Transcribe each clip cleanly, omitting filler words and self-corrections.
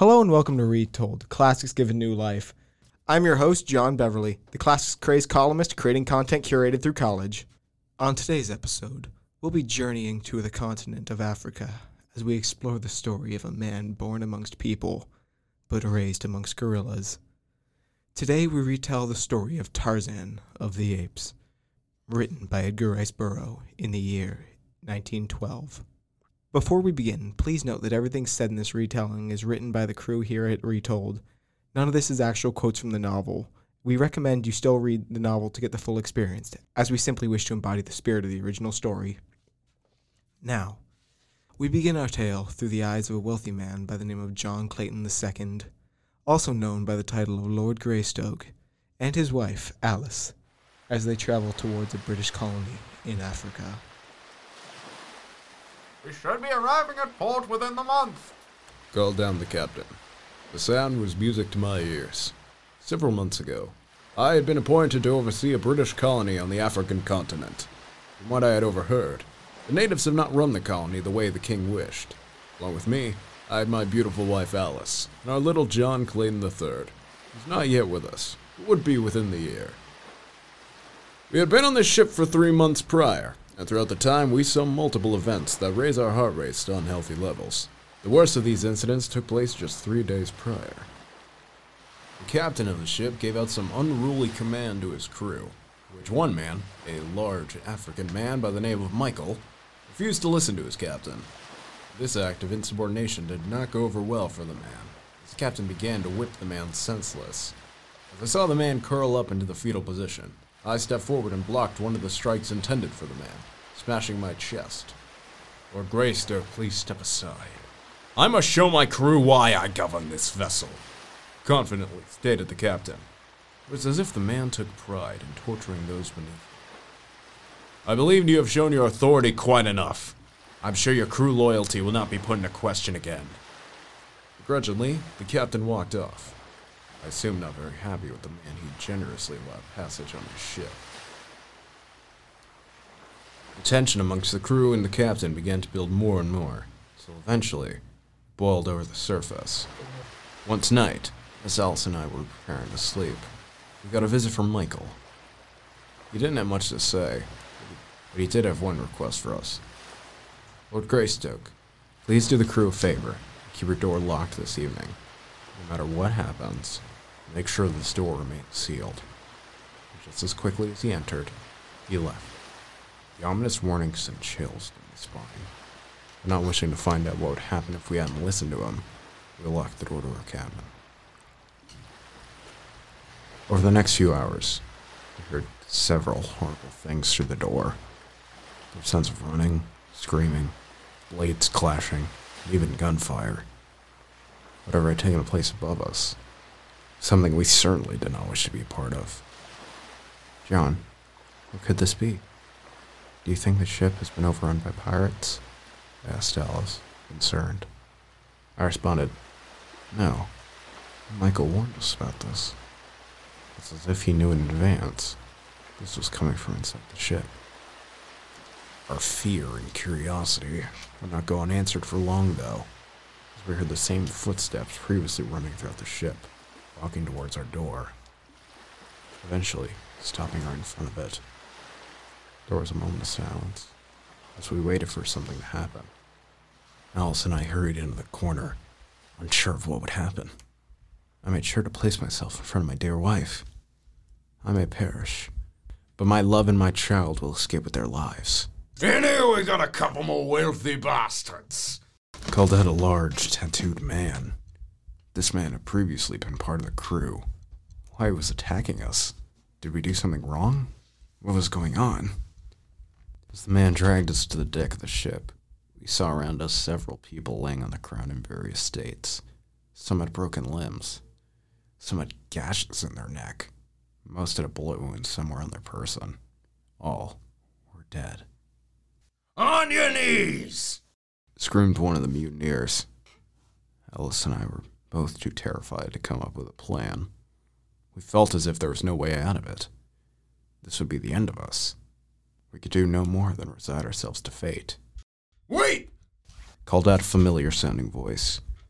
Hello and welcome to Retold, Classics Given New Life. I'm your host, John Beverly, the Classics Craze columnist creating content curated through college. On today's episode, we'll be journeying to the continent of Africa as we explore the story of a man born amongst people, but raised amongst gorillas. Today we retell the story of Tarzan of the Apes, written by Edgar Rice Burroughs in the year 1912. Before we begin, please note that everything said in this retelling is written by the crew here at Retold. None of this is actual quotes from the novel. We recommend you still read the novel to get the full experience, as we simply wish to embody the spirit of the original story. Now, we begin our tale through the eyes of a wealthy man by the name of John Clayton II, also known by the title of Lord Greystoke, and his wife, Alice, as they travel towards a British colony in Africa. We should be arriving at port within the month, called down the captain. The sound was music to my ears. Several months ago, I had been appointed to oversee a British colony on the African continent. From what I had overheard, the natives have not run the colony the way the king wished. Along with me, I had my beautiful wife Alice, and our little John Clayton III, who's not yet with us, but would be within the year. We had been on this ship for 3 months prior, and throughout the time we saw multiple events that raise our heart rates to unhealthy levels. The worst of these incidents took place just 3 days prior. The captain of the ship gave out some unruly command to his crew, which one man, a large African man by the name of Michael, refused to listen to his captain. This act of insubordination did not go over well for the man, as the captain began to whip the man senseless. As I saw the man curl up into the fetal position, I stepped forward and blocked one of the strikes intended for the man, smashing my chest. Lord Greystoke, please step aside. I must show my crew why I govern this vessel, confidently stated the captain. It was as if the man took pride in torturing those beneath him. I believe you have shown your authority quite enough. I'm sure your crew loyalty will not be put into question again. Begrudgingly, the captain walked off. I assume not very happy with the man he generously allowed passage on his ship. The tension amongst the crew and the captain began to build more and more, so eventually it boiled over the surface. Once night, as Alice and I were preparing to sleep, we got a visit from Michael. He didn't have much to say, but he did have one request for us. Lord Greystoke, please do the crew a favor and keep your door locked this evening. No matter what happens, make sure this door remains sealed. Just as quickly as he entered, he left. The ominous warning sent chills down my spine. But not wishing to find out what would happen if we hadn't listened to him, we locked the door to our cabin. Over the next few hours, we heard several horrible things through the door. There were sounds of running, screaming, blades clashing, and even gunfire. Whatever had taken place above us, something we certainly did not wish to be a part of. John, what could this be? Do you think the ship has been overrun by pirates? Asked Alice, concerned. I responded, no. Michael warned us about this. It's as if he knew in advance this was coming from inside the ship. Our fear and curiosity would not go unanswered for long, though. We heard the same footsteps previously running throughout the ship, walking towards our door. Eventually, stopping right in front of it. There was a moment of silence, as we waited for something to happen. Alice and I hurried into the corner, unsure of what would happen. I made sure to place myself in front of my dear wife. I may perish, but my love and my child will escape with their lives. In here we got a couple more wealthy bastards, called out a large, tattooed man. This man had previously been part of the crew. Why he was attacking us? Did we do something wrong? What was going on? As the man dragged us to the deck of the ship, we saw around us several people laying on the ground in various states. Some had broken limbs. Some had gashes in their neck. Most had a bullet wound somewhere on their person. All were dead. On your knees! Screamed one of the mutineers. Alice and I were both too terrified to come up with a plan. We felt as if there was no way out of it. This would be the end of us. We could do no more than resign ourselves to fate. Wait! Called out a familiar-sounding voice.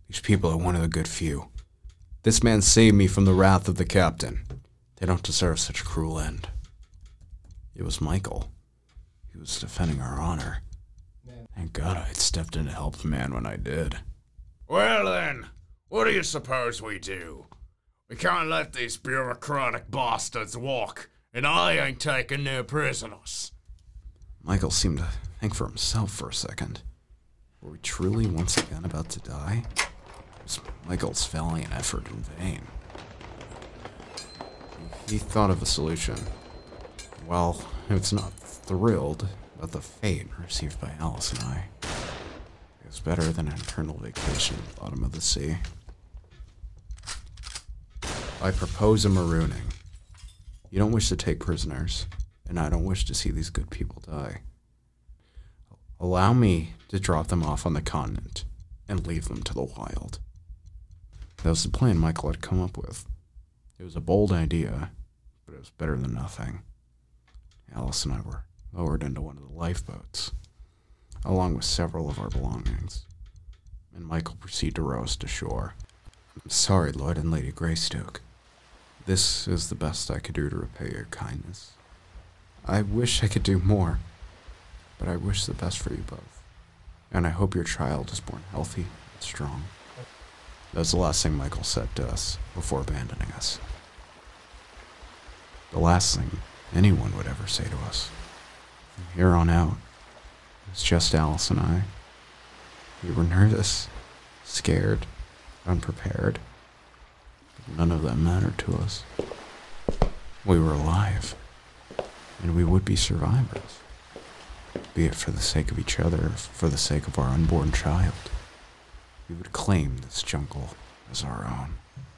These people are one of the good few. This man saved me from the wrath of the captain. They don't deserve such a cruel end. It was Michael. He was defending our honor. Thank God I had stepped in to help the man when I did. Well then, what do you suppose we do? We can't let these bureaucratic bastards walk, and I ain't taking no prisoners. Michael seemed to think for himself for a second. Were we truly once again about to die? Was Michael's valiant effort in vain? He thought of a solution. Well, he was not thrilled about the fate received by Alice and I. It was better than an eternal vacation at the bottom of the sea. I propose a marooning. You don't wish to take prisoners, and I don't wish to see these good people die. Allow me to drop them off on the continent and leave them to the wild. That was the plan Michael had come up with. It was a bold idea, but it was better than nothing. Alice and I were lowered into one of the lifeboats, along with several of our belongings, and Michael proceeded to row us to shore. I'm sorry, Lord and Lady Greystoke. This is the best I could do to repay your kindness. I wish I could do more, but I wish the best for you both, and I hope your child is born healthy and strong. That was the last thing Michael said to us before abandoning us. The last thing anyone would ever say to us. From here on out, it was just Alice and I. We were nervous, scared, unprepared, but none of that mattered to us. We were alive, and we would be survivors, be it for the sake of each other, for the sake of our unborn child. We would claim this jungle as our own.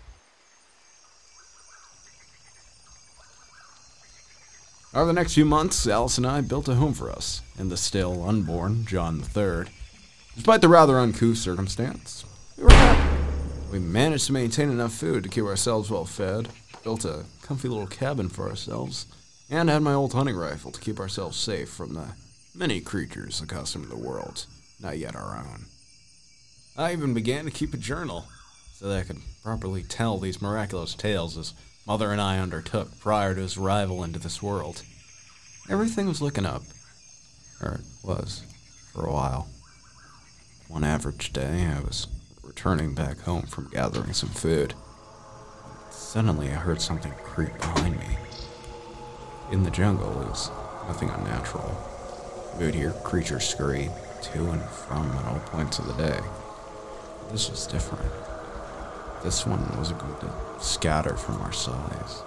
Over the next few months, Alice and I built a home for us in the still unborn John III. Despite the rather uncouth circumstance, we were happy. We managed to maintain enough food to keep ourselves well fed, built a comfy little cabin for ourselves, and had my old hunting rifle to keep ourselves safe from the many creatures accustomed to the world, not yet our own. I even began to keep a journal, so that I could properly tell these miraculous tales as Mother and I undertook prior to his arrival into this world. Everything was looking up. Or it was, for a while. One average day, I was returning back home from gathering some food. Suddenly, I heard something creep behind me. In the jungle, it was nothing unnatural. We would hear creatures scurry to and from at all points of the day. This was different. This one wasn't going to scatter from our size.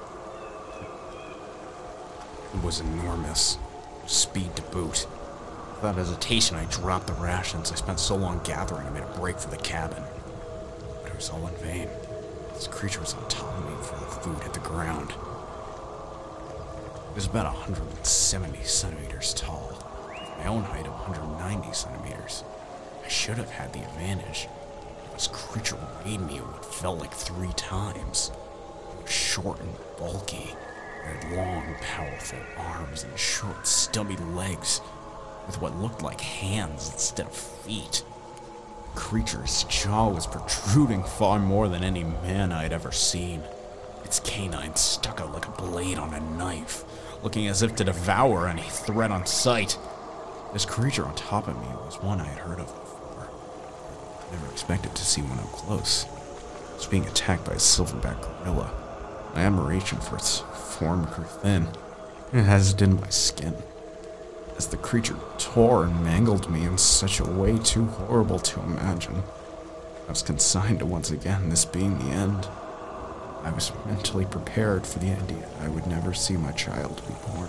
It was enormous. Speed to boot. Without hesitation, I dropped the rations I spent so long gathering and made a break for the cabin. But it was all in vain. This creature was on top of me before the food hit the ground. It was about 170 centimeters tall, with my own height of 190 centimeters. I should have had the advantage. This creature weighed me what felt like 3 times. It was short and bulky. It had long, powerful arms and short, stubby legs, with what looked like hands instead of feet. The creature's jaw was protruding far more than any man I had ever seen. Its canines stuck out like a blade on a knife, looking as if to devour any threat on sight. This creature on top of me was one I had heard of before. I never expected to see one up close. It was being attacked by a silverback gorilla. My admiration for its form grew thin, and as did my skin, as the creature tore and mangled me in such a way too horrible to imagine. I was consigned to once again this being the end. I was mentally prepared for the idea I would never see my child be born.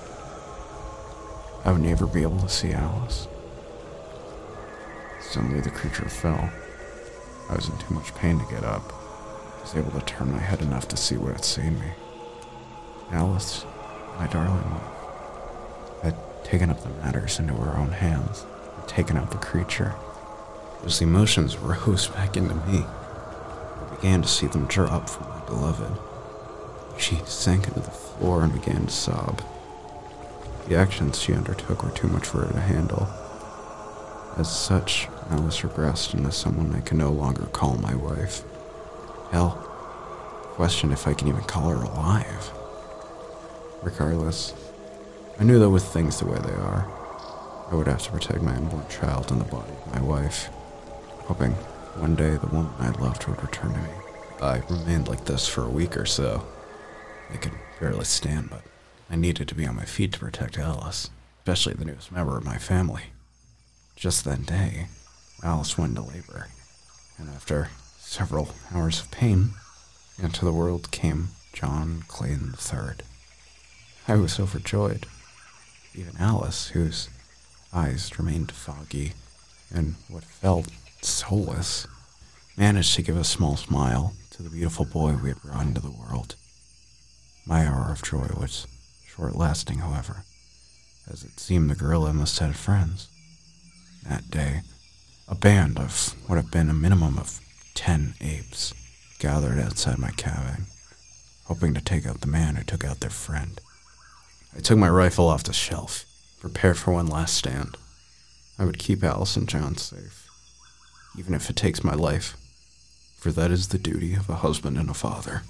I would never be able to see Alice. Suddenly the creature fell. I was in too much pain to get up. I was able to turn my head enough to see what had seen me. Alice, my darling wife, had taken up the matters into her own hands and taken out the creature. As the emotions rose back into me, I began to see them drop from my beloved. She sank into the floor and began to sob. The actions she undertook were too much for her to handle. As such, Alice regressed into someone I can no longer call my wife. Hell, question if I can even call her alive. Regardless, I knew that with things the way they are, I would have to protect my unborn child and the body of my wife, hoping one day the woman I loved would return to me. I remained like this for a week or so. I could barely stand, but I needed to be on my feet to protect Alice, especially the newest member of my family. Just that day, Alice went into labor, and after several hours of pain, into the world came John Clayton III. I was overjoyed. Even Alice, whose eyes remained foggy and what felt soulless, managed to give a small smile to the beautiful boy we had brought into the world. My hour of joy was short-lasting, however, as it seemed the gorilla must have had friends. That day, a band of what had been a minimum of 10 apes gathered outside my cabin, hoping to take out the man who took out their friend. I took my rifle off the shelf, prepared for one last stand. I would keep Alice and John safe, even if it takes my life, for that is the duty of a husband and a father.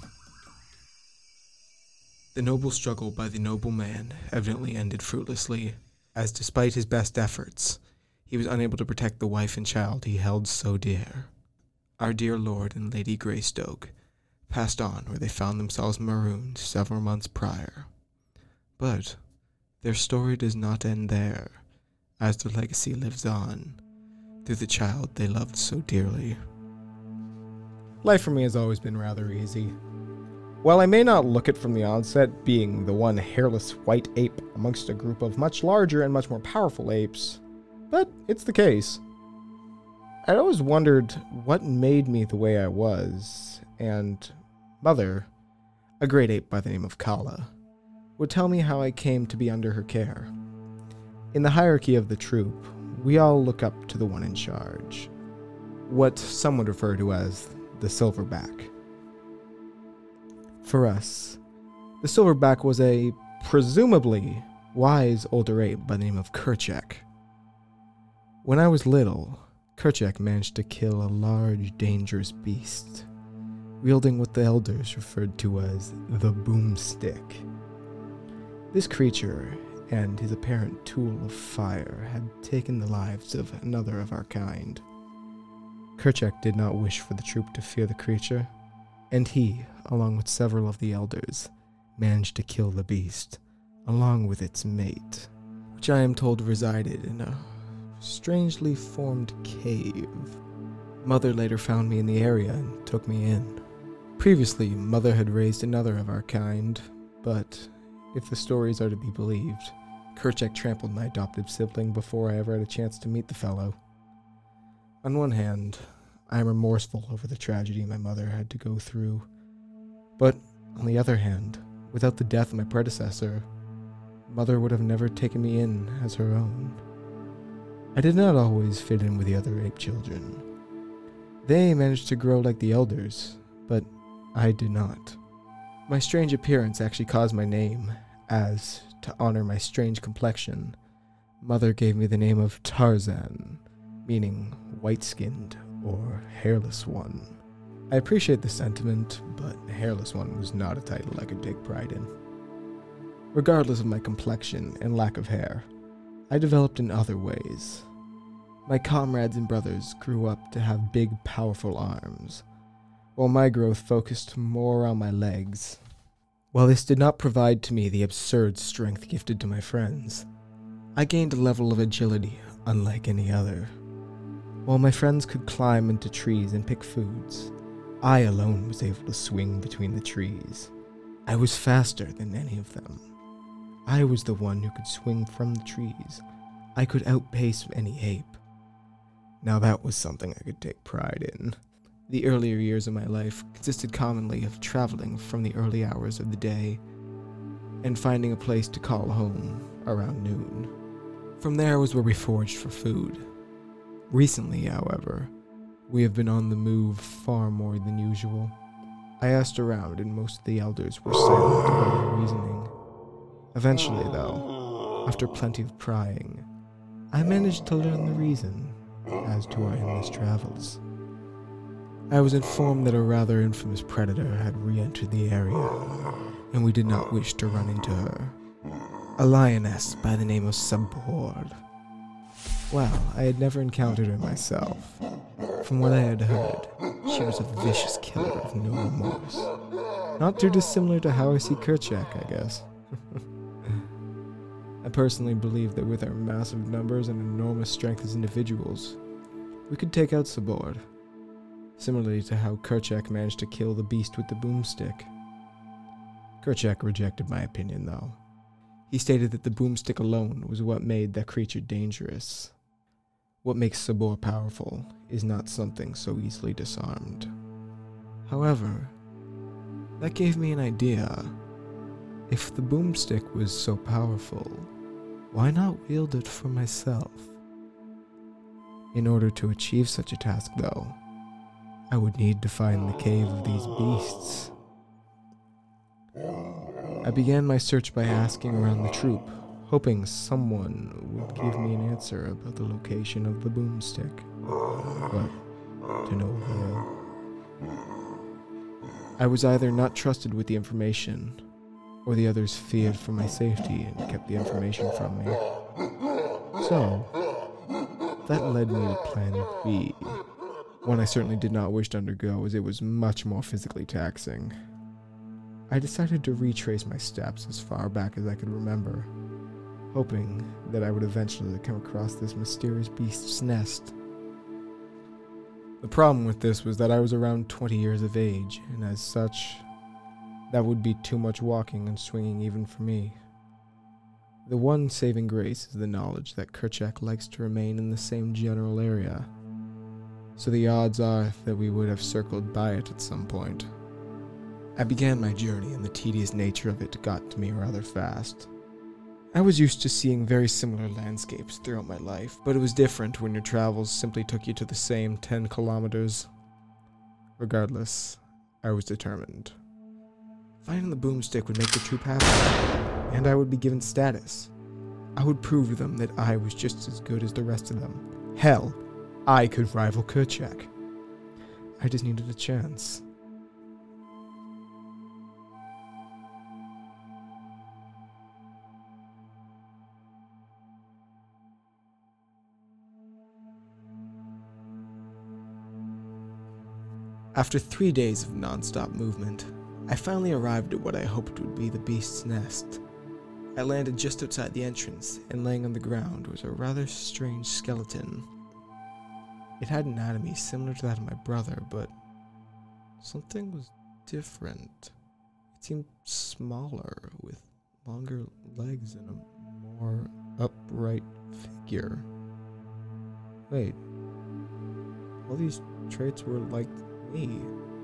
The noble struggle by the noble man evidently ended fruitlessly, as despite his best efforts, he was unable to protect the wife and child he held so dear. Our dear Lord and Lady Greystoke passed on where they found themselves marooned several months prior. But their story does not end there, as their legacy lives on, through the child they loved so dearly. Life for me has always been rather easy. While I may not look it from the onset, being the one hairless white ape amongst a group of much larger and much more powerful apes, but it's the case. I'd always wondered what made me the way I was, and Mother, a great ape by the name of Kala, would tell me how I came to be under her care. In the hierarchy of the troop, we all look up to the one in charge, what some would refer to as the Silverback. For us, the Silverback was a presumably wise older ape by the name of Kerchak. When I was little, Kerchak managed to kill a large, dangerous beast, wielding what the elders referred to as the boomstick. This creature and his apparent tool of fire had taken the lives of another of our kind. Kerchak did not wish for the troop to fear the creature, and he, along with several of the elders, managed to kill the beast, along with its mate, which I am told resided in a strangely formed cave. Mother later found me in the area and took me in. Previously, Mother had raised another of our kind, but if the stories are to be believed, Kerchak trampled my adoptive sibling before I ever had a chance to meet the fellow. On one hand, I am remorseful over the tragedy my mother had to go through, but on the other hand, without the death of my predecessor, Mother would have never taken me in as her own. I did not always fit in with the other ape children. They managed to grow like the elders, but I did not. My strange appearance actually caused my name, as, to honor my strange complexion, Mother gave me the name of Tarzan, meaning white-skinned or hairless one. I appreciate the sentiment, but hairless one was not a title I could take pride in. Regardless of my complexion and lack of hair, I developed in other ways. My comrades and brothers grew up to have big, powerful arms, while my growth focused more on my legs. While this did not provide to me the absurd strength gifted to my friends, I gained a level of agility unlike any other. While my friends could climb into trees and pick foods, I alone was able to swing between the trees. I was faster than any of them. I was the one who could swing from the trees. I could outpace any ape. Now that was something I could take pride in. The earlier years of my life consisted commonly of traveling from the early hours of the day and finding a place to call home around noon. From there was where we foraged for food. Recently, however, we have been on the move far more than usual. I asked around and most of the elders were silent about their reasoning. Eventually, though, after plenty of prying, I managed to learn the reason. as to our endless travels. I was informed that a rather infamous predator had re-entered the area, and we did not wish to run into her. A lioness by the name of Sabord. Well, I had never encountered her myself. From what I had heard, she was a vicious killer of no remorse. Not too dissimilar to how I see Kerchak, I guess. I personally believe that with our massive numbers and enormous strength as individuals, we could take out Sabord, similarly to how Kerchak managed to kill the beast with the boomstick. Kerchak rejected my opinion, though. He stated that the boomstick alone was what made that creature dangerous. What makes Sabor powerful is not something so easily disarmed. However, that gave me an idea. If the boomstick was so powerful, why not wield it for myself? In order to achieve such a task, though, I would need to find the cave of these beasts. I began my search by asking around the troop, hoping someone would give me an answer about the location of the boomstick, but to no avail. I was either not trusted with the information, or the others feared for my safety and kept the information from me. So, that led me to Plan B, one I certainly did not wish to undergo as it was much more physically taxing. I decided to retrace my steps as far back as I could remember, hoping that I would eventually come across this mysterious beast's nest. The problem with this was that I was around 20 years of age, and as such, that would be too much walking and swinging even for me. The one saving grace is the knowledge that Kerchak likes to remain in the same general area, so the odds are that we would have circled by it at some point. I began my journey, and the tedious nature of it got to me rather fast. I was used to seeing very similar landscapes throughout my life, but it was different when your travels simply took you to the same 10 kilometers. Regardless, I was determined. Finding the boomstick would make the troop happy, and I would be given status. I would prove to them that I was just as good as the rest of them. Hell, I could rival Kerchak. I just needed a chance. After 3 days of non-stop movement, I finally arrived at what I hoped would be the beast's nest. I landed just outside the entrance, and laying on the ground was a rather strange skeleton. It had anatomy similar to that of my brother, but something was different. It seemed smaller, with longer legs and a more upright figure. Wait, all these traits were like me.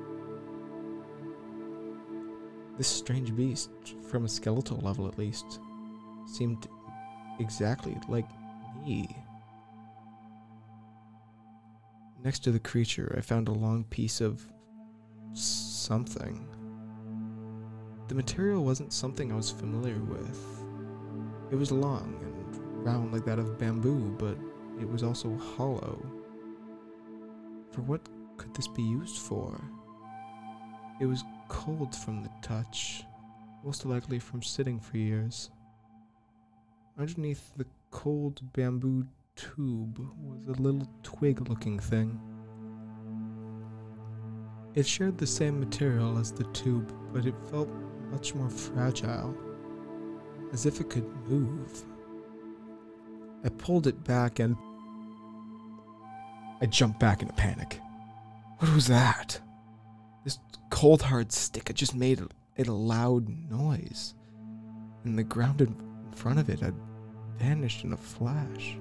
This strange beast, from a skeletal level at least, seemed exactly like me. Next to the creature, I found a long piece of something. The material wasn't something I was familiar with. It was long and round like that of bamboo, but it was also hollow. For what could this be used for? It was cold from the touch, most likely from sitting for years. Underneath the cold bamboo tube was a little twig-looking thing. It shared the same material as the tube, but it felt much more fragile, as if it could move. I pulled it back and I jumped back in a panic. What was that? This cold hard stick had just made it a loud noise, and the ground in front of it had vanished in a flash.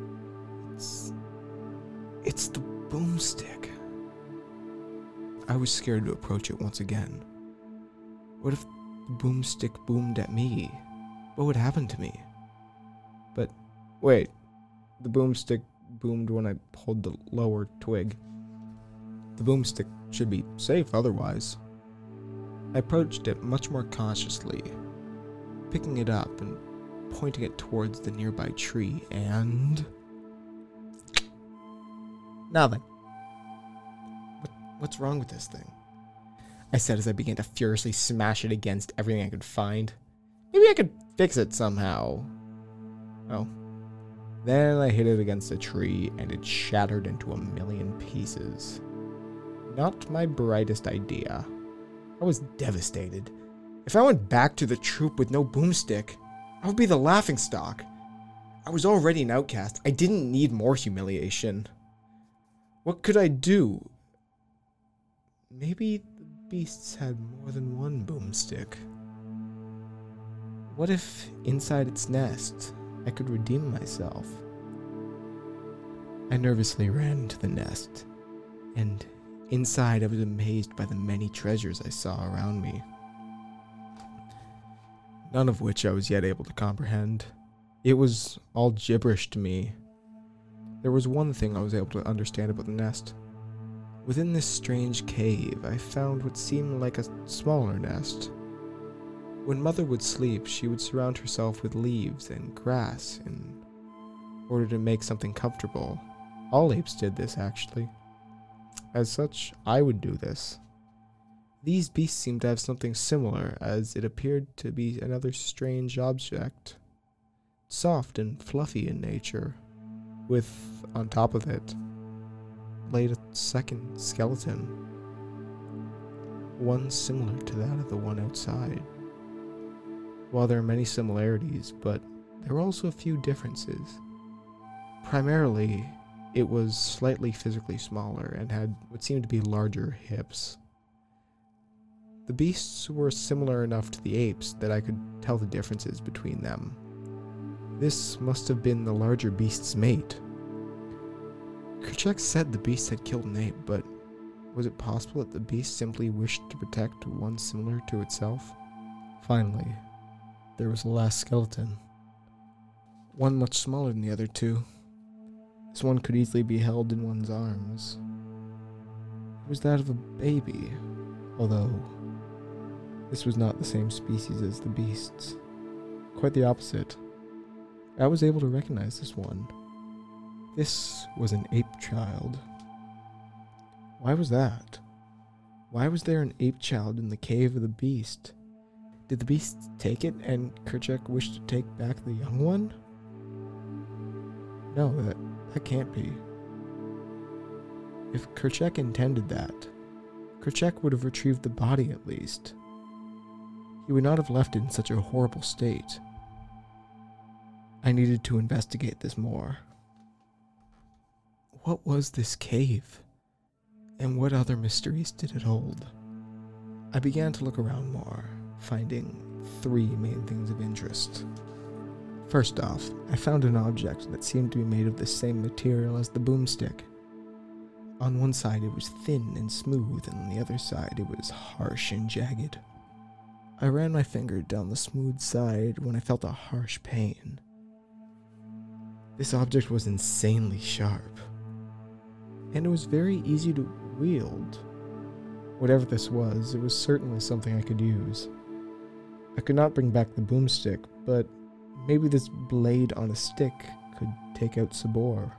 It's the boomstick. I was scared to approach it once again. What if the boomstick boomed at me? What would happen to me? But wait, the boomstick boomed when I pulled the lower twig. The boomstick should be safe otherwise. I approached it much more cautiously, picking it up and pointing it towards the nearby tree, and Now then. What's wrong with this thing? I said as I began to furiously smash it against everything I could find. Maybe I could fix it somehow. Oh. Then I hit it against a tree and it shattered into a million pieces. Not my brightest idea. I was devastated. If I went back to the troop with no boomstick, I would be the laughingstock. I was already an outcast. I didn't need more humiliation. What could I do? Maybe the beasts had more than one boomstick. What if inside its nest I could redeem myself? I nervously ran to the nest, and inside I was amazed by the many treasures I saw around me. None of which I was yet able to comprehend. It was all gibberish to me. There was one thing I was able to understand about the nest. Within this strange cave, I found what seemed like a smaller nest. When Mother would sleep, she would surround herself with leaves and grass in order to make something comfortable. All apes did this, actually. As such, I would do this. These beasts seemed to have something similar, as it appeared to be another strange object. Soft and fluffy in nature, with, on top of it, laid a second skeleton. One similar to that of the one outside. While there are many similarities, but there were also a few differences. Primarily, it was slightly physically smaller and had what seemed to be larger hips. The beasts were similar enough to the apes that I could tell the differences between them. This must have been the larger beast's mate. Kerchak said the beast had killed an ape, but was it possible that the beast simply wished to protect one similar to itself? Finally, there was the last skeleton. One much smaller than the other two. This one could easily be held in one's arms. It was that of a baby, although this was not the same species as the beasts. Quite the opposite. I was able to recognize this one. This was an ape child. Why was that? Why was there an ape child in the cave of the beast? Did the beast take it and Kerchak wished to take back the young one? No, that can't be. If Kerchak intended that, Kerchak would have retrieved the body at least. He would not have left it in such a horrible state. I needed to investigate this more. What was this cave? And what other mysteries did it hold? I began to look around more, finding three main things of interest. First off, I found an object that seemed to be made of the same material as the boomstick. On one side it was thin and smooth, and on the other side it was harsh and jagged. I ran my finger down the smooth side when I felt a harsh pain. This object was insanely sharp, and it was very easy to wield. Whatever this was, it was certainly something I could use. I could not bring back the boomstick, but maybe this blade on a stick could take out Sabor.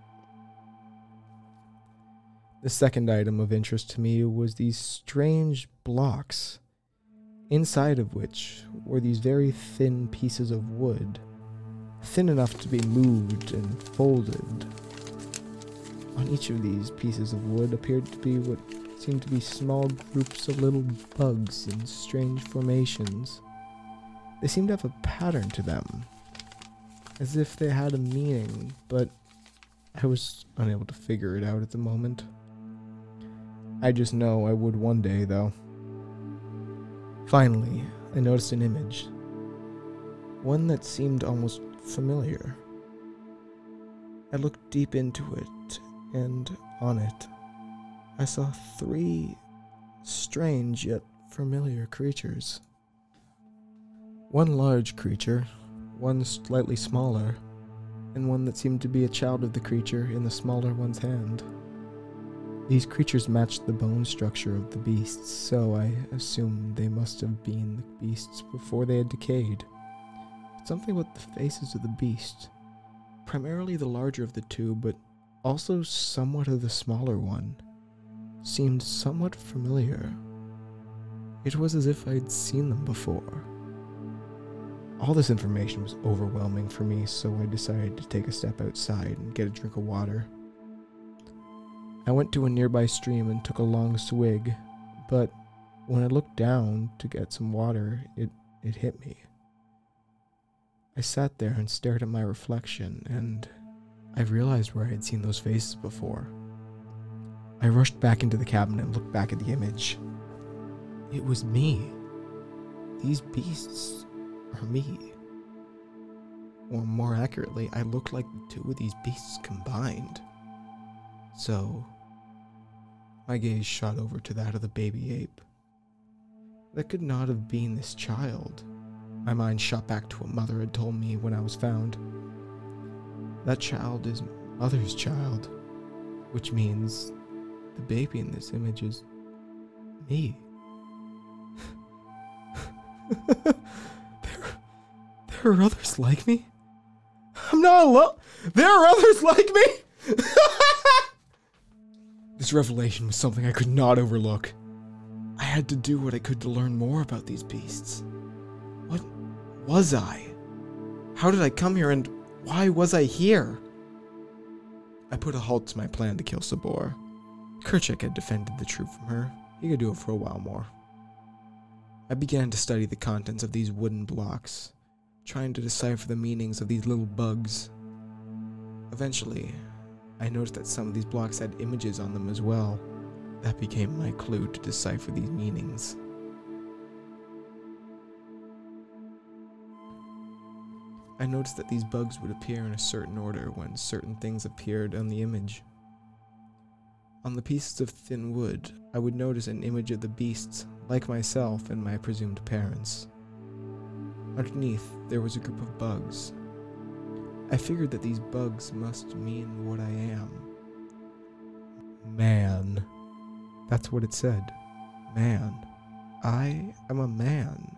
The second item of interest to me was these strange blocks, inside of which were these very thin pieces of wood, thin enough to be moved and folded. On each of these pieces of wood appeared to be what seemed to be small groups of little bugs in strange formations. They seemed to have a pattern to them, as if they had a meaning, but I was unable to figure it out at the moment. I just know I would one day, though. Finally, I noticed an image. One that seemed almost familiar. I looked deep into it, and on it, I saw three strange yet familiar creatures. One large creature, one slightly smaller, and one that seemed to be a child of the creature in the smaller one's hand. These creatures matched the bone structure of the beasts, so I assumed they must have been the beasts before they had decayed. Something about the faces of the beast, primarily the larger of the two, but also somewhat of the smaller one, seemed somewhat familiar. It was as if I'd seen them before. All this information was overwhelming for me, so I decided to take a step outside and get a drink of water. I went to a nearby stream and took a long swig, but when I looked down to get some water, it hit me. I sat there and stared at my reflection, and I realized where I had seen those faces before. I rushed back into the cabin and looked back at the image. It was me. These beasts are me. Or more accurately, I looked like the two of these beasts combined. So, my gaze shot over to that of the baby ape. That could not have been this child. My mind shot back to what Mother had told me when I was found. That child is Mother's child, which means the baby in this image is me. There are others like me? I'm not alone. There are others like me? This revelation was something I could not overlook. I had to do what I could to learn more about these beasts. What was I? How did I come here, and why was I here? I put a halt to my plan to kill Sabor. Kerchak had defended the truth from her. He could do it for a while more. I began to study the contents of these wooden blocks, trying to decipher the meanings of these little bugs. Eventually, I noticed that some of these blocks had images on them as well. That became my clue to decipher these meanings. I noticed that these bugs would appear in a certain order when certain things appeared on the image. On the pieces of thin wood, I would notice an image of the beasts, like myself and my presumed parents. Underneath, there was a group of bugs. I figured that these bugs must mean what I am. Man. That's what it said. Man. I am a man.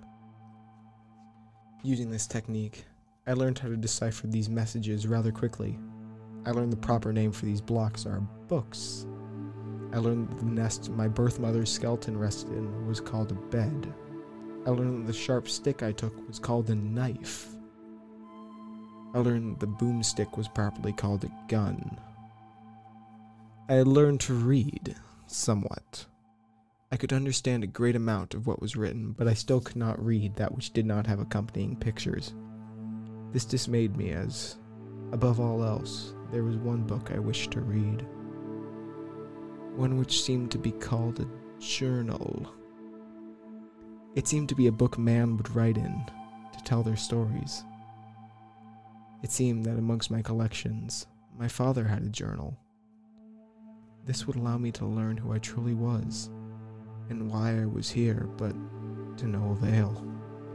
Using this technique, I learned how to decipher these messages rather quickly. I learned the proper name for these blocks are books. I learned that the nest my birth mother's skeleton rested in was called a bed. I learned that the sharp stick I took was called a knife. I learned the boomstick was properly called a gun. I had learned to read, somewhat. I could understand a great amount of what was written, but I still could not read that which did not have accompanying pictures. This dismayed me as, above all else, there was one book I wished to read. One which seemed to be called a journal. It seemed to be a book man would write in, to tell their stories. It seemed that amongst my collections, my father had a journal. This would allow me to learn who I truly was, and why I was here, but to no avail.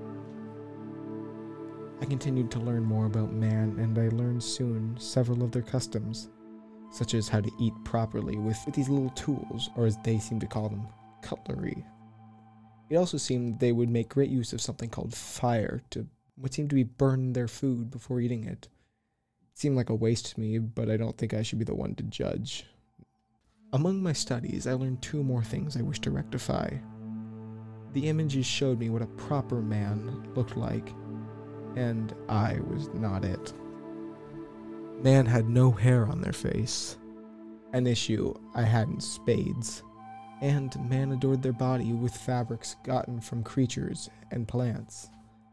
I continued to learn more about man, and I learned soon several of their customs, such as how to eat properly with these little tools, or as they seem to call them, cutlery. It also seemed they would make great use of something called fire to what seemed to be burn their food before eating it. It seemed like a waste to me, but I don't think I should be the one to judge. Among my studies, I learned two more things I wish to rectify. The images showed me what a proper man looked like, and I was not it. Man had no hair on their face, an issue I had in spades, and man adored their body with fabrics gotten from creatures and plants.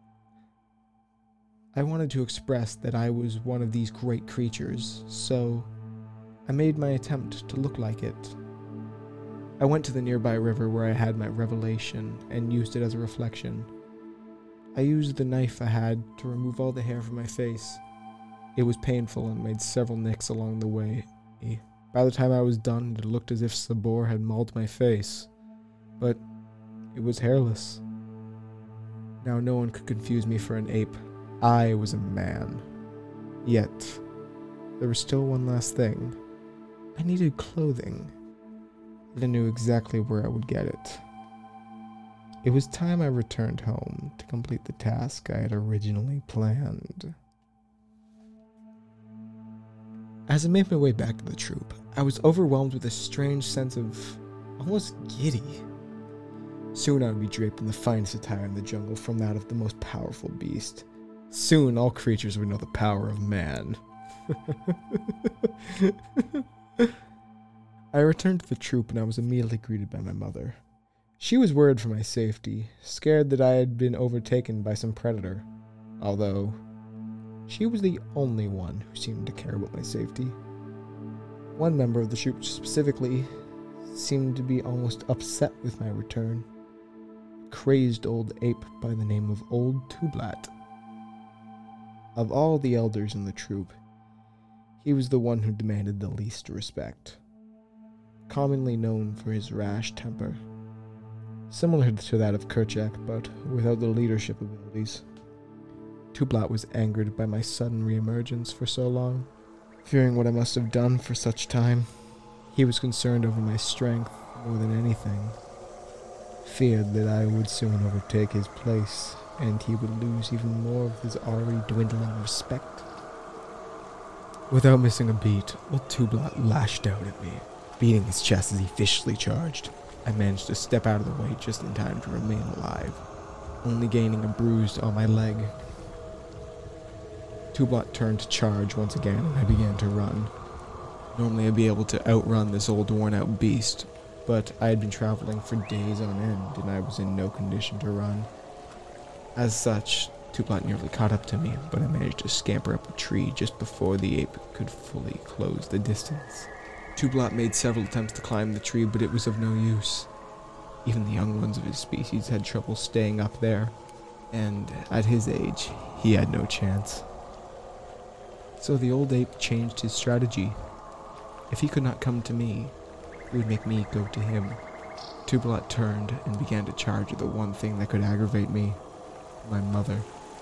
I wanted to express that I was one of these great creatures, so I made my attempt to look like it. I went to the nearby river where I had my revelation and used it as a reflection. I used the knife I had to remove all the hair from my face. It was painful and made several nicks along the way. By the time I was done, it looked as if Sabor had mauled my face, but it was hairless. Now no one could confuse me for an ape. I was a man. Yet, there was still one last thing. I needed clothing, and I knew exactly where I would get it. It was time I returned home to complete the task I had originally planned. As I made my way back to the troop, I was overwhelmed with a strange sense of almost giddy. Soon I would be draped in the finest attire in the jungle from that of the most powerful beast. Soon all creatures would know the power of man. I returned to the troop and I was immediately greeted by my mother. She was worried for my safety, scared that I had been overtaken by some predator, although she was the only one who seemed to care about my safety. One member of the troop specifically seemed to be almost upset with my return. A crazed old ape by the name of Old Tublat. Of all the elders in the troop, he was the one who demanded the least respect. Commonly known for his rash temper, similar to that of Kerchak, but without the leadership abilities. Tublat was angered by my sudden reemergence for so long, fearing what I must have done for such time. He was concerned over my strength more than anything, feared that I would soon overtake his place, and he would lose even more of his already dwindling respect. Without missing a beat, old Tublat lashed out at me, beating his chest as he viciously charged. I managed to step out of the way just in time to remain alive, only gaining a bruise on my leg. Tublat turned to charge once again, and I began to run. Normally I'd be able to outrun this old worn-out beast, but I had been traveling for days on end, and I was in no condition to run. As such, Tublat nearly caught up to me, but I managed to scamper up a tree just before the ape could fully close the distance. Tublat made several attempts to climb the tree, but it was of no use. Even the young ones of his species had trouble staying up there, and at his age, he had no chance. So the old ape changed his strategy. If he could not come to me, he would make me go to him. Tublat turned and began to charge at the one thing that could aggravate me, my mother.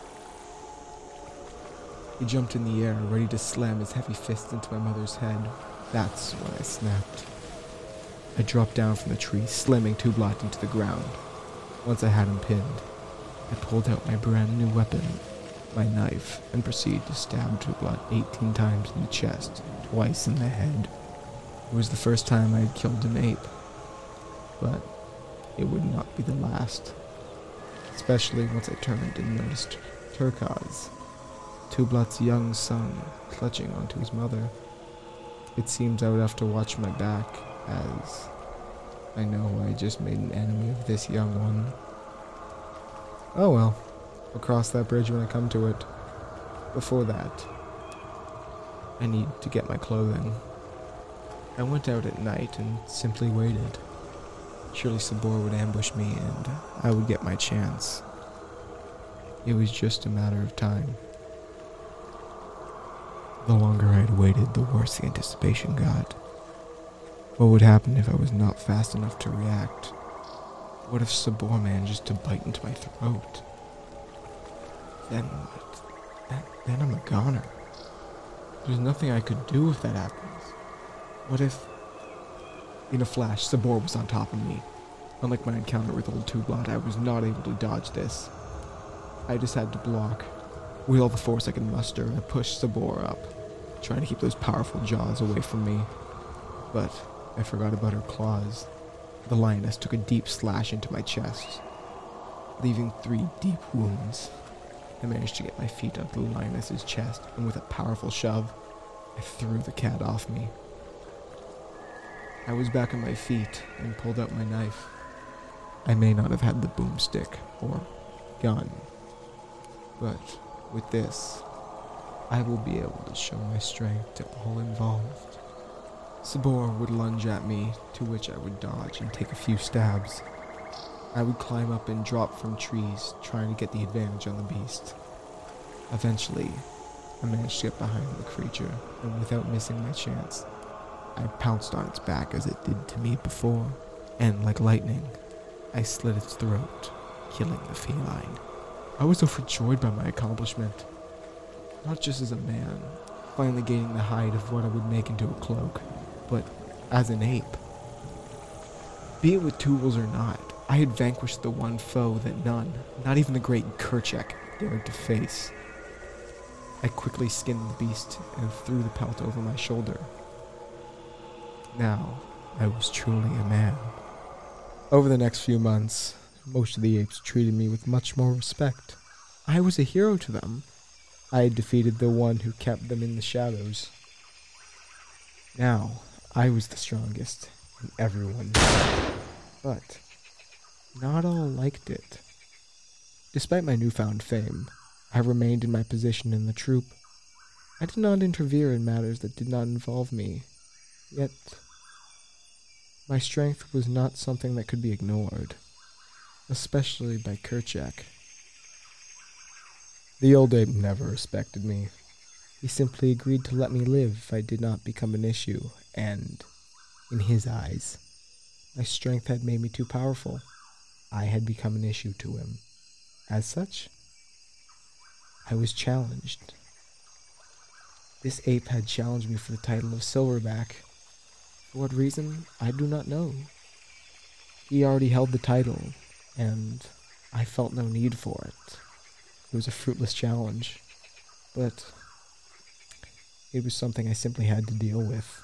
He jumped in the air, ready to slam his heavy fist into my mother's head. That's when I snapped. I dropped down from the tree, slamming Tublat into the ground. Once I had him pinned, I pulled out my brand new weapon, my knife, and proceeded to stab Tublat 18 times in the chest, twice in the head. It was the first time I had killed an ape, but it would not be the last. Especially once I turned and noticed Turkaz, Tublat's young son, clutching onto his mother. It seems I would have to watch my back, as I know I just made an enemy of this young one. Oh well, I'll cross that bridge when I come to it. Before that, I need to get my clothing. I went out at night and simply waited. Surely Sabor would ambush me and I would get my chance. It was just a matter of time. The longer I had waited, the worse the anticipation got. What would happen if I was not fast enough to react? What if Sabor manages to bite into my throat? Then what? Then I'm a goner. There's nothing I could do if that happens. What if... In a flash, Sabor was on top of me. Unlike my encounter with old Tublat, I was not able to dodge this. I just had to block. With all the force I could muster, I pushed Sabor up, trying to keep those powerful jaws away from me. But I forgot about her claws. The lioness took a deep slash into my chest, leaving 3 deep wounds. I managed to get my feet up the lioness's chest, and with a powerful shove, I threw the cat off me. I was back on my feet and pulled out my knife. I may not have had the boomstick or gun, but with this, I will be able to show my strength to all involved. Sabor would lunge at me, to which I would dodge and take a few stabs. I would climb up and drop from trees, trying to get the advantage on the beast. Eventually, I managed to get behind the creature, and without missing my chance, I pounced on its back as it did to me before, and like lightning, I slit its throat, killing the feline. I was overjoyed by my accomplishment. Not just as a man, finally gaining the height of what I would make into a cloak, but as an ape. Be it with tools or not, I had vanquished the one foe that none, not even the great Kerchak, dared to face. I quickly skinned the beast and threw the pelt over my shoulder. Now, I was truly a man. Over the next few months, most of the apes treated me with much more respect. I was a hero to them. I had defeated the one who kept them in the shadows. Now, I was the strongest, and everyone knew it. But not all liked it. Despite my newfound fame, I remained in my position in the troop. I did not interfere in matters that did not involve me, yet my strength was not something that could be ignored, especially by Kerchak. The old ape never respected me. He simply agreed to let me live if I did not become an issue, and, in his eyes, my strength had made me too powerful. I had become an issue to him. As such, I was challenged. This ape had challenged me for the title of Silverback. For what reason, I do not know. He already held the title, and I felt no need for it. It was a fruitless challenge, but it was something I simply had to deal with.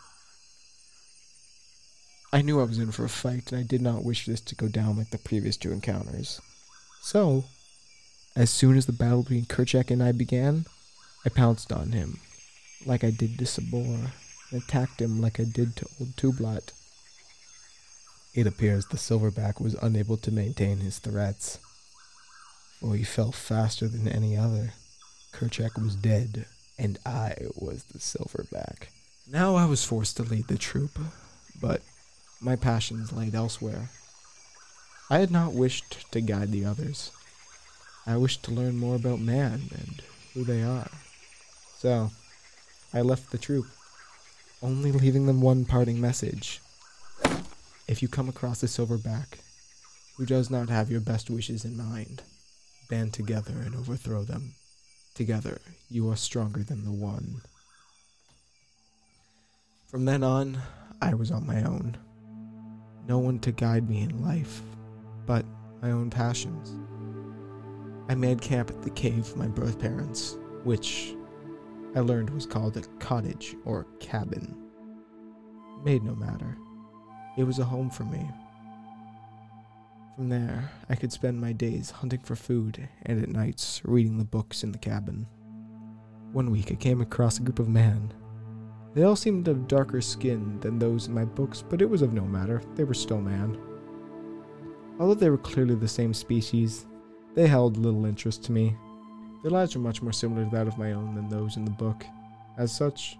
I knew I was in for a fight, and I did not wish this to go down like the previous two encounters. So, as soon as the battle between Kerchak and I began, I pounced on him, like I did to Sabor, and attacked him like I did to old Tublat. It appears the Silverback was unable to maintain his threats, for he fell faster than any other. Kerchak was dead, and I was the Silverback. Now I was forced to lead the troop, but my passions laid elsewhere. I had not wished to guide the others. I wished to learn more about man and who they are. So, I left the troop, only leaving them one parting message. If you come across a Silverback who does not have your best wishes in mind, band together and overthrow them. Together, you are stronger than the one. From then on, I was on my own. No one to guide me in life, but my own passions. I made camp at the cave of my birth parents, which I learned was called a cottage or cabin. It made no matter. It was a home for me. From there, I could spend my days hunting for food and at nights reading the books in the cabin. One week I came across a group of men. They all seemed of darker skin than those in my books, but it was of no matter. They were still man. Although they were clearly the same species, they held little interest to me. Their lives were much more similar to that of my own than those in the book. As such,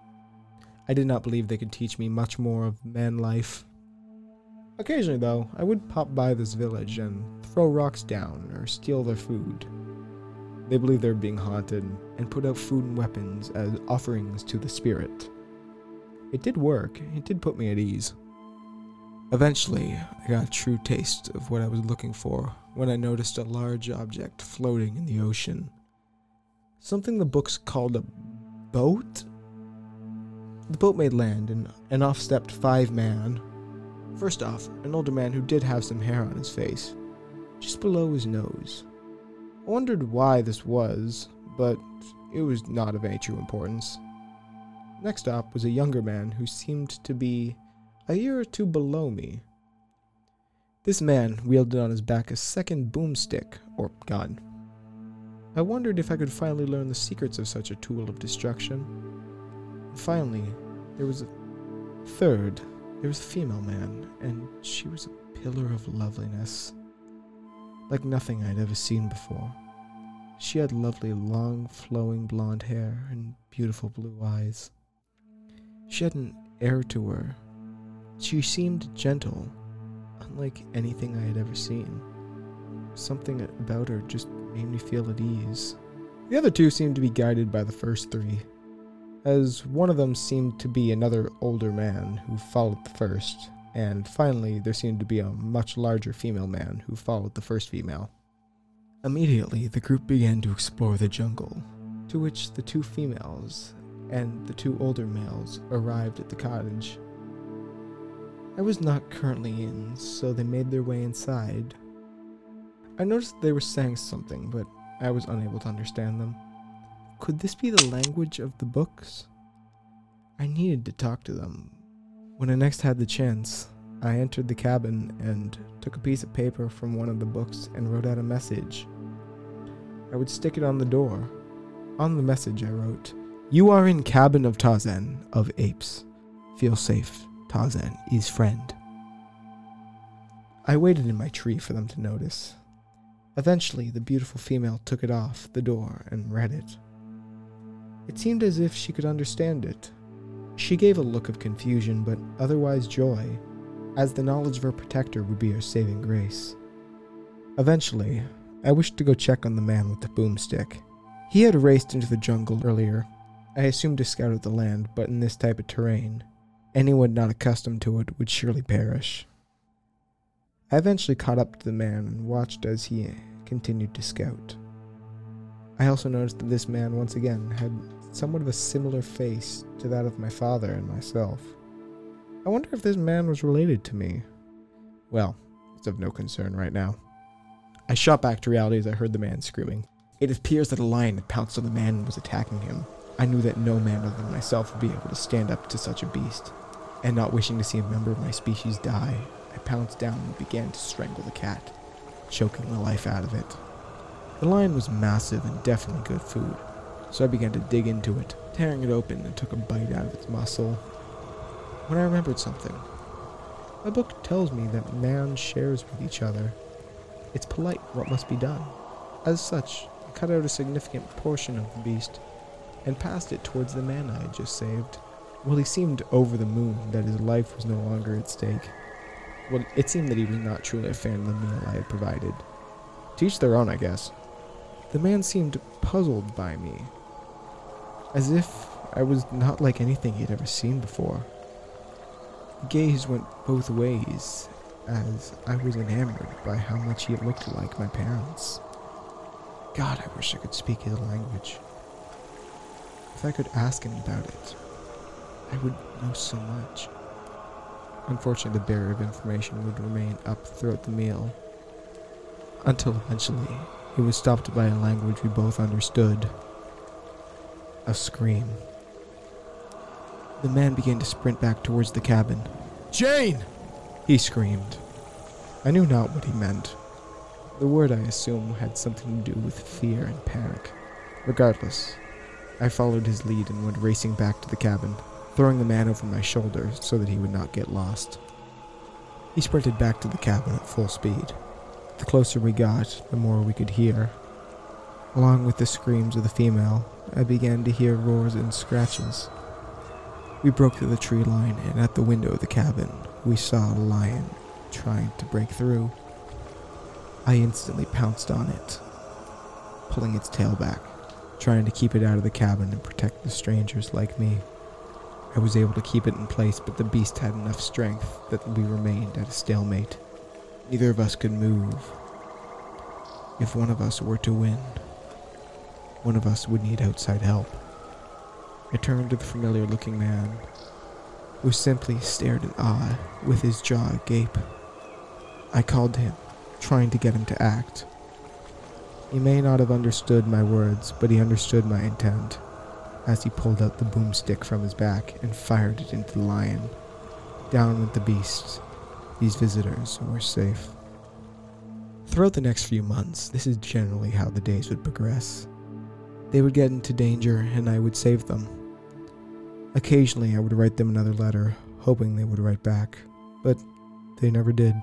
I did not believe they could teach me much more of man life. Occasionally, though, I would pop by this village and throw rocks down or steal their food. They believed they were being haunted and put out food and weapons as offerings to the spirit. It did work. It did put me at ease. Eventually, I got a true taste of what I was looking for when I noticed a large object floating in the ocean. Something the books called a boat? The boat made land, and off stepped 5 men. First off, an older man who did have some hair on his face, just below his nose. I wondered why this was, but it was not of any true importance. Next up was a younger man who seemed to be a year or 2 below me. This man wielded on his back a second boomstick, or gun. I wondered if I could finally learn the secrets of such a tool of destruction. And finally, there was a third. There was a female man, and she was a pillar of loveliness, like nothing I'd ever seen before. She had lovely, long, flowing blonde hair and beautiful blue eyes. She had an air to her. She seemed gentle, unlike anything I had ever seen. Something about her just made me feel at ease. The other 2 seemed to be guided by the first 3, as one of them seemed to be another older man who followed the first, and finally there seemed to be a much larger female man who followed the first female. Immediately, the group began to explore the jungle, to which the 2 females and the 2 older males arrived at the cottage. I was not currently in, so they made their way inside. I noticed they were saying something, but I was unable to understand them. Could this be the language of the books? I needed to talk to them. When I next had the chance, I entered the cabin and took a piece of paper from one of the books and wrote out a message. I would stick it on the door. On the message I wrote, "You are in cabin of Tarzan of apes. Feel safe. Tarzan is friend." I waited in my tree for them to notice. Eventually, the beautiful female took it off the door and read it. It seemed as if she could understand it. She gave a look of confusion, but otherwise joy, as the knowledge of her protector would be her saving grace. Eventually, I wished to go check on the man with the boomstick. He had raced into the jungle earlier. I assumed to scout out the land, but in this type of terrain, anyone not accustomed to it would surely perish. I eventually caught up to the man and watched as he continued to scout. I also noticed that this man once again had somewhat of a similar face to that of my father and myself. I wonder if this man was related to me. Well, it's of no concern right now. I shot back to reality as I heard the man screaming. It appears that a lion had pounced on the man and was attacking him. I knew that no man other than myself would be able to stand up to such a beast, and not wishing to see a member of my species die, I pounced down and began to strangle the cat, choking the life out of it. The lion was massive and definitely good food, so I began to dig into it, tearing it open and took a bite out of its muscle. When I remembered something, my book tells me that man shares with each other. It's polite what must be done. As such, I cut out a significant portion of the beast and passed it towards the man I had just saved. Well, he seemed over the moon that his life was no longer at stake. Well, it seemed that he was not truly a fan of the meal I had provided. To each their own, I guess. The man seemed puzzled by me, as if I was not like anything he had ever seen before. The gaze went both ways, as I was enamored by how much he looked like my parents. God, I wish I could speak his language. If I could ask him about it, I would know so much. Unfortunately, the barrier of information would remain up throughout the meal, until eventually it was stopped by a language we both understood. A scream. The man began to sprint back towards the cabin. "Jane!" he screamed. I knew not what he meant. The word, I assume, had something to do with fear and panic. Regardless, I followed his lead and went racing back to the cabin, throwing the man over my shoulder so that he would not get lost. He sprinted back to the cabin at full speed. The closer we got, the more we could hear. Along with the screams of the female, I began to hear roars and scratches. We broke through the tree line, and at the window of the cabin, we saw a lion trying to break through. I instantly pounced on it, pulling its tail back, trying to keep it out of the cabin and protect the strangers like me. I was able to keep it in place, but the beast had enough strength that we remained at a stalemate. Neither of us could move. If one of us were to win, one of us would need outside help. I turned to the familiar-looking man, who simply stared in awe with his jaw agape. I called to him, trying to get him to act. He may not have understood my words, but he understood my intent, as he pulled out the boomstick from his back and fired it into the lion. Down went the beast. These visitors were safe. Throughout the next few months, this is generally how the days would progress. They would get into danger, and I would save them. Occasionally, I would write them another letter, hoping they would write back, but they never did.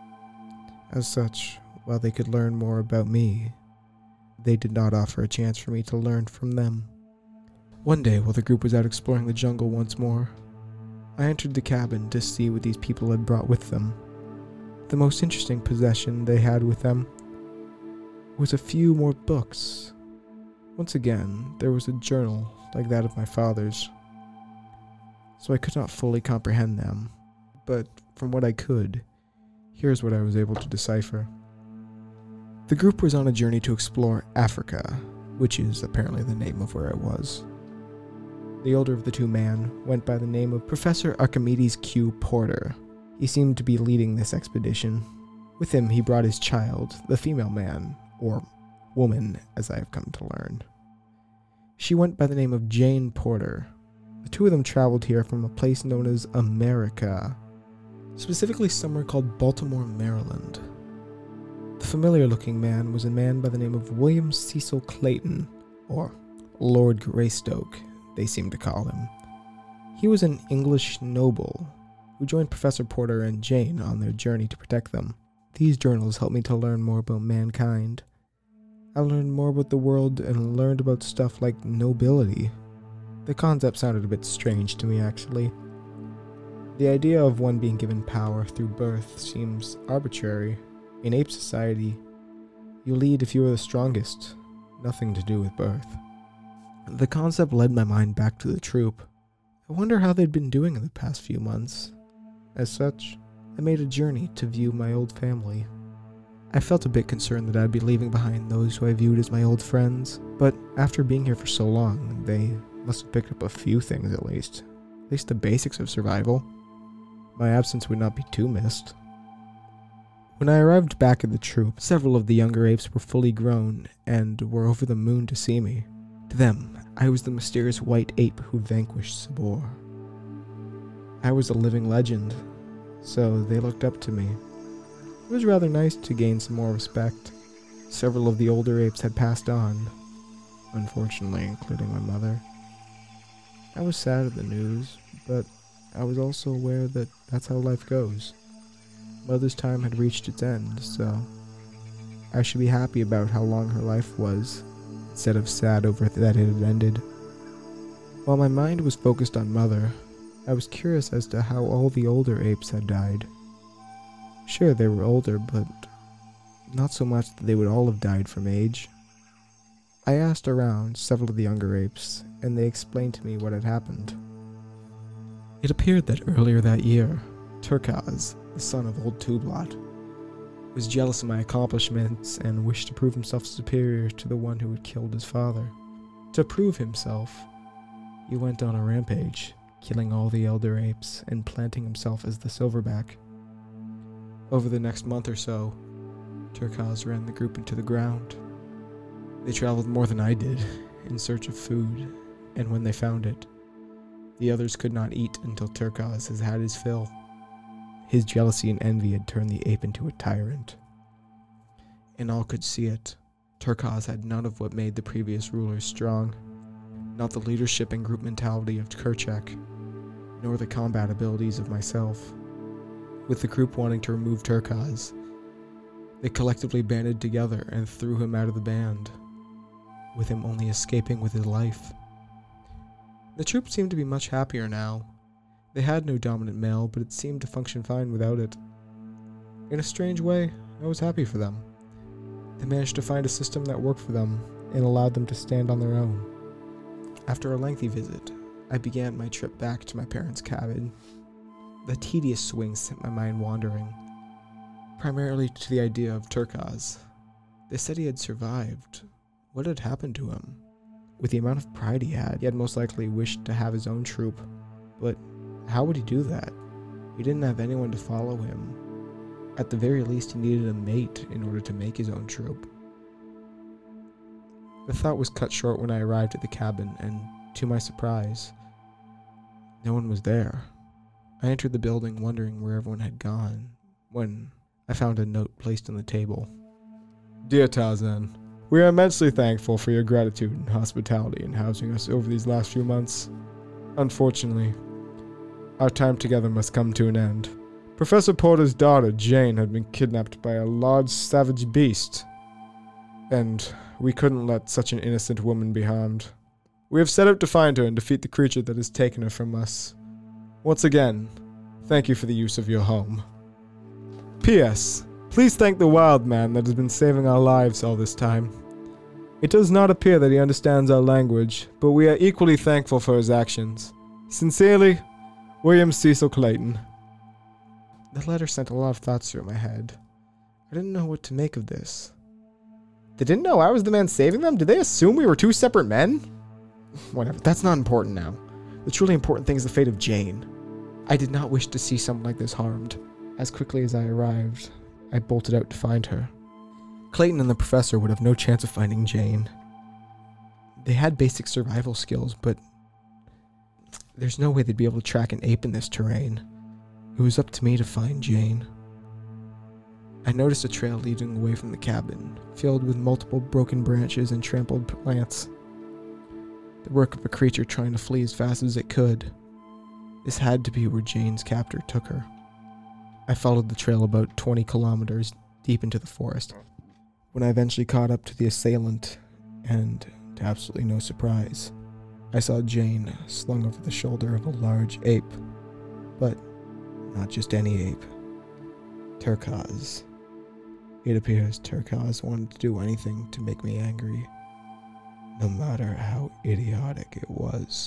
As such, while they could learn more about me, they did not offer a chance for me to learn from them. One day, while the group was out exploring the jungle once more, I entered the cabin to see what these people had brought with them. The most interesting possession they had with them was a few more books. Once again, there was a journal like that of my father's, so I could not fully comprehend them, but from what I could, here's what I was able to decipher. The group was on a journey to explore Africa, which is apparently the name of where it was. The older of the two men went by the name of Professor Archimedes Q. Porter. He seemed to be leading this expedition. With him, he brought his child, the female man, or woman, as I have come to learn. She went by the name of Jane Porter. The two of them traveled here from a place known as America, specifically somewhere called Baltimore, Maryland. The familiar-looking man was a man by the name of William Cecil Clayton, or Lord Greystoke, they seemed to call him. He was an English noble who joined Professor Porter and Jane on their journey to protect them. These journals helped me to learn more about mankind. I learned more about the world and learned about stuff like nobility. The concept sounded a bit strange to me, actually. The idea of one being given power through birth seems arbitrary. In ape society, you lead if you are the strongest, nothing to do with birth. The concept led my mind back to the troop. I wonder how they'd been doing in the past few months. As such, I made a journey to view my old family. I felt a bit concerned that I'd be leaving behind those who I viewed as my old friends, but after being here for so long, they must have picked up a few things at least the basics of survival. My absence would not be too missed. When I arrived back at the troop, several of the younger apes were fully grown and were over the moon to see me. To them, I was the mysterious white ape who vanquished Sabor. I was a living legend, so they looked up to me. It was rather nice to gain some more respect. Several of the older apes had passed on, unfortunately, including my mother. I was sad at the news, but I was also aware that that's how life goes. Mother's time had reached its end, so I should be happy about how long her life was, instead of sad over that it had ended. While my mind was focused on Mother, I was curious as to how all the older apes had died. Sure, they were older, but not so much that they would all have died from age. I asked around several of the younger apes, and they explained to me what had happened. It appeared that earlier that year, Turkaz, the son of Old Tublot, was jealous of my accomplishments and wished to prove himself superior to the one who had killed his father. To prove himself, he went on a rampage, killing all the elder apes and planting himself as the Silverback. Over the next month or so, Turkaz ran the group into the ground. They traveled more than I did in search of food, and when they found it, the others could not eat until Turkaz has had his fill. His jealousy and envy had turned the ape into a tyrant, and all could see it. Turkaz had none of what made the previous rulers strong, not the leadership and group mentality of Kerchak, nor the combat abilities of myself. With the group wanting to remove Turkaz, they collectively banded together and threw him out of the band, with him only escaping with his life. The troop seemed to be much happier now. They had no dominant male, but it seemed to function fine without it. In a strange way, I was happy for them. They managed to find a system that worked for them and allowed them to stand on their own. After a lengthy visit, I began my trip back to my parents' cabin. The tedious swing sent my mind wandering, primarily to the idea of Turkaz. They said he had survived. What had happened to him? With the amount of pride he had most likely wished to have his own troop, but how would he do that? He didn't have anyone to follow him. At the very least, he needed a mate in order to make his own troop. The thought was cut short when I arrived at the cabin, and to my surprise, no one was there. I entered the building wondering where everyone had gone, when I found a note placed on the table. Dear Tarzan, we are immensely thankful for your gratitude and hospitality in housing us over these last few months. Unfortunately, our time together must come to an end. Professor Porter's daughter, Jane, had been kidnapped by a large savage beast, and we couldn't let such an innocent woman be harmed. We have set out to find her and defeat the creature that has taken her from us. Once again, thank you for the use of your home. P.S. Please thank the wild man that has been saving our lives all this time. It does not appear that he understands our language, but we are equally thankful for his actions. Sincerely, William Cecil Clayton. The letter sent a lot of thoughts through my head. I didn't know what to make of this. They didn't know I was the man saving them? Did they assume we were two separate men? Whatever, that's not important now. The truly important thing is the fate of Jane. I did not wish to see someone like this harmed. As quickly as I arrived, I bolted out to find her. Clayton and the professor would have no chance of finding Jane. They had basic survival skills, but there's no way they'd be able to track an ape in this terrain. It was up to me to find Jane. I noticed a trail leading away from the cabin, filled with multiple broken branches and trampled plants. The work of a creature trying to flee as fast as it could. This had to be where Jane's captor took her. I followed the trail about 20 kilometers deep into the forest. When I eventually caught up to the assailant, and to absolutely no surprise, I saw Jane slung over the shoulder of a large ape. But not just any ape. Turquoise. It appears Turquoise wanted to do anything to make me angry, no matter how idiotic it was.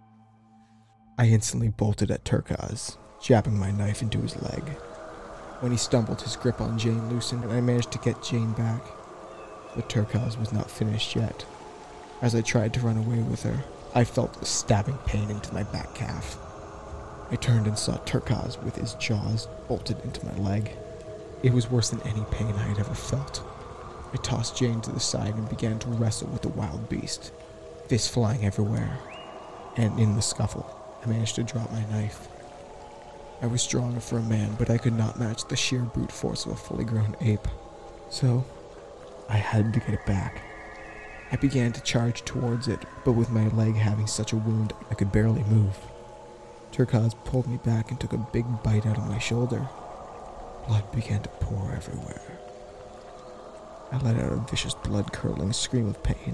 I instantly bolted at Turquoise, jabbing my knife into his leg. When he stumbled, his grip on Jane loosened, and I managed to get Jane back. But Turquoise was not finished yet. As I tried to run away with her, I felt a stabbing pain into my back calf. I turned and saw Turquoise with his jaws bolted into my leg. It was worse than any pain I had ever felt. I tossed Jane to the side and began to wrestle with the wild beast, fists flying everywhere. And in the scuffle, I managed to drop my knife. I was strong for a man, but I could not match the sheer brute force of a fully grown ape. So, I had to get it back. I began to charge towards it, but with my leg having such a wound, I could barely move. Turquoise pulled me back and took a big bite out of my shoulder. Blood began to pour everywhere. I let out a vicious blood-curdling scream of pain.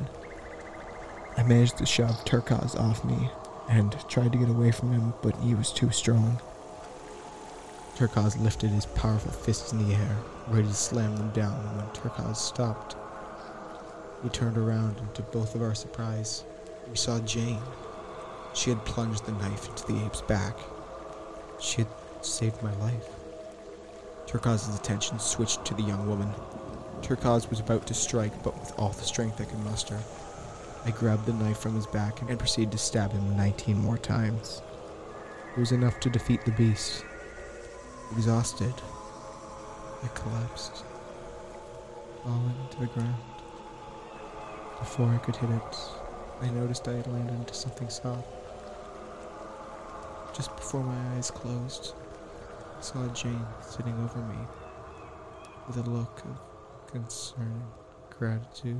I managed to shove Turquoise off me and tried to get away from him, but he was too strong. Turquoise lifted his powerful fists in the air, ready to slam them down, and when Turquoise stopped, he turned around, and to both of our surprise, we saw Jane. She had plunged the knife into the ape's back. She had saved my life. Turquoise's attention switched to the young woman. Turquoise was about to strike, but with all the strength I could muster, I grabbed the knife from his back and proceeded to stab him 19 more times. It was enough to defeat the beast. Exhausted, I collapsed, falling to the ground. Before I could hit it, I noticed I had landed into something soft. Just before my eyes closed, I saw Jane sitting over me with a look of concern and gratitude.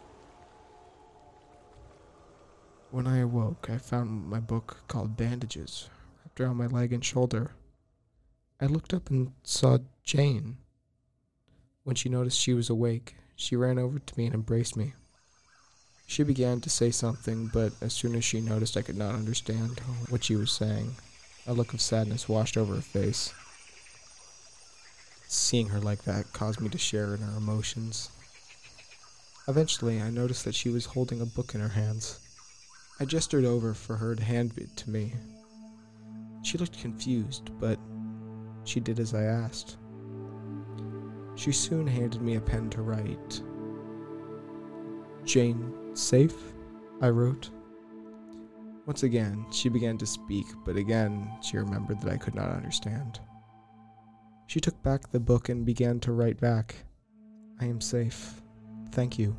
When I awoke, I found my book called Bandages wrapped around my leg and shoulder. I looked up and saw Jane. When she noticed she was awake, she ran over to me and embraced me. She began to say something, but as soon as she noticed I could not understand what she was saying, a look of sadness washed over her face. Seeing her like that caused me to share in her emotions. Eventually, I noticed that she was holding a book in her hands. I gestured over for her to hand it to me. She looked confused, but she did as I asked. She soon handed me a pen to write. "Jane safe?" I wrote. Once again, she began to speak, but again, she remembered that I could not understand. She took back the book and began to write back. "I am safe. Thank you."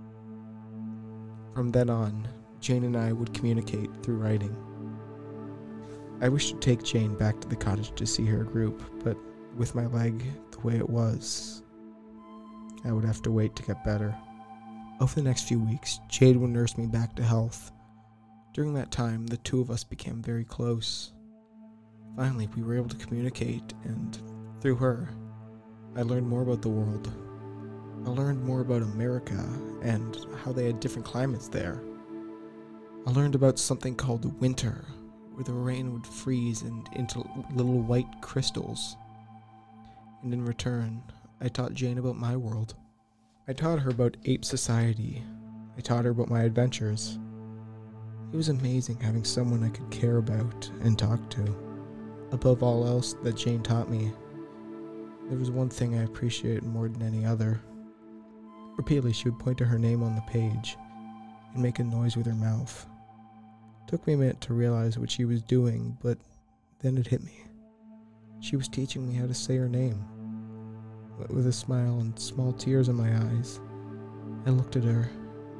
From then on, Jane and I would communicate through writing. I wished to take Jane back to the cottage to see her group, but with my leg the way it was, I would have to wait to get better. Over the next few weeks, Jade would nurse me back to health. During that time, the two of us became very close. Finally, we were able to communicate, and through her, I learned more about the world. I learned more about America and how they had different climates there. I learned about something called winter, where the rain would freeze into little white crystals. And in return, I taught Jane about my world. I taught her about ape society. I taught her about my adventures. It was amazing having someone I could care about and talk to. Above all else that Jane taught me, there was one thing I appreciated more than any other. Repeatedly, she would point to her name on the page and make a noise with her mouth. It took me a minute to realize what she was doing, but then it hit me. She was teaching me how to say her name. With a smile and small tears in my eyes, I looked at her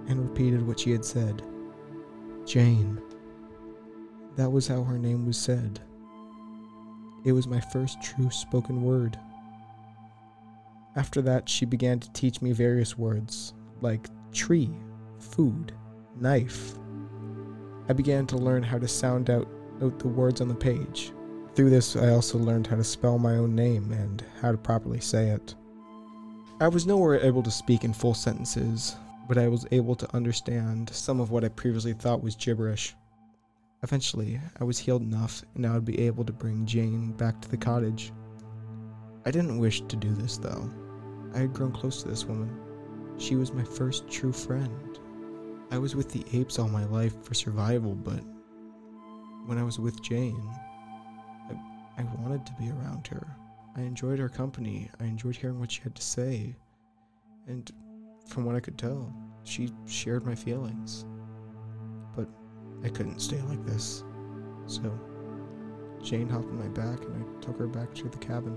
and repeated what she had said. Jane. That was how her name was said. It was my first true spoken word. After that, she began to teach me various words, like tree, food, knife. I began to learn how to sound out the words on the page. Through this, I also learned how to spell my own name and how to properly say it. I was nowhere able to speak in full sentences, but I was able to understand some of what I previously thought was gibberish. Eventually, I was healed enough, and I would be able to bring Jane back to the cottage. I didn't wish to do this, though. I had grown close to this woman. She was my first true friend. I was with the apes all my life for survival, but when I was with Jane, I wanted to be around her. I enjoyed her company. I enjoyed hearing what she had to say. And from what I could tell, she shared my feelings. But I couldn't stay like this. So Jane hopped on my back and I took her back to the cabin.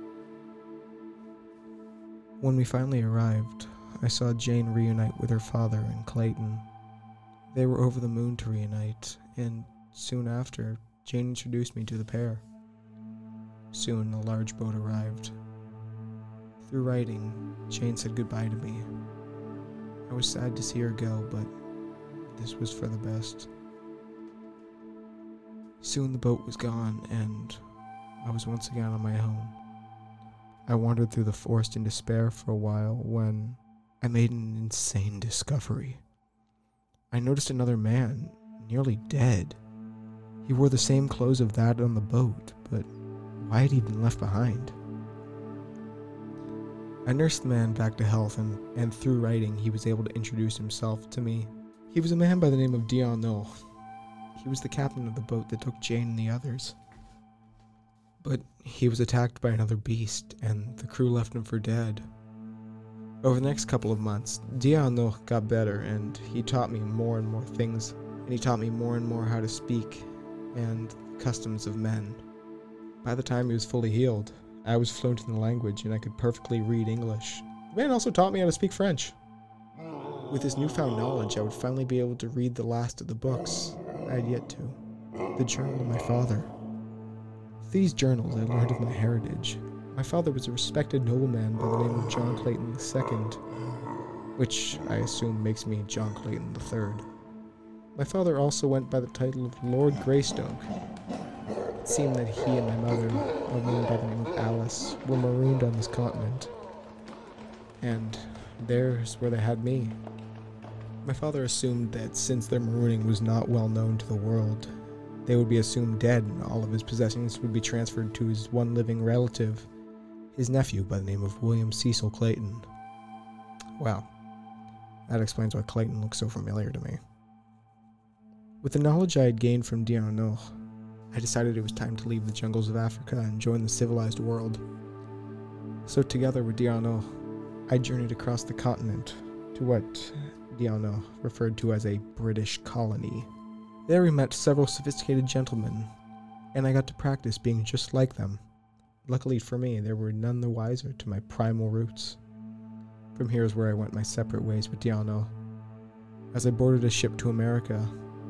When we finally arrived, I saw Jane reunite with her father and Clayton. They were over the moon to reunite, and soon after, Jane introduced me to the pair. Soon, a large boat arrived. Through writing, Jane said goodbye to me. I was sad to see her go, but this was for the best. Soon the boat was gone, and I was once again on my own. I wandered through the forest in despair for a while when I made an insane discovery. I noticed another man, nearly dead. He wore the same clothes of that on the boat, but why had he been left behind? I nursed the man back to health, and through writing, he was able to introduce himself to me. He was a man by the name of Dion. He was the captain of the boat that took Jane and the others. But he was attacked by another beast, and the crew left him for dead. Over the next couple of months, Dion got better, and he taught me more and more things, and he taught me more and more how to speak, and the customs of men. By the time he was fully healed, I was fluent in the language, and I could perfectly read English. The man also taught me how to speak French. With this newfound knowledge, I would finally be able to read the last of the books I had yet to, the journal of my father. With these journals, I learned of my heritage. My father was a respected nobleman by the name of John Clayton II, which I assume makes me John Clayton III. My father also went by the title of Lord Greystoke. It seemed that he and my mother, a woman by the name of Alice, were marooned on this continent. And there's where they had me. My father assumed that since their marooning was not well known to the world, they would be assumed dead and all of his possessions would be transferred to his one living relative, his nephew by the name of William Cecil Clayton. Wow, that explains why Clayton looks so familiar to me. With the knowledge I had gained from Dion, I decided it was time to leave the jungles of Africa and join the civilized world. So together with Dion, I journeyed across the continent to what Dion referred to as a British colony. There we met several sophisticated gentlemen, and I got to practice being just like them. Luckily for me, they were none the wiser to my primal roots. From here is where I went my separate ways with Dion. As I boarded a ship to America,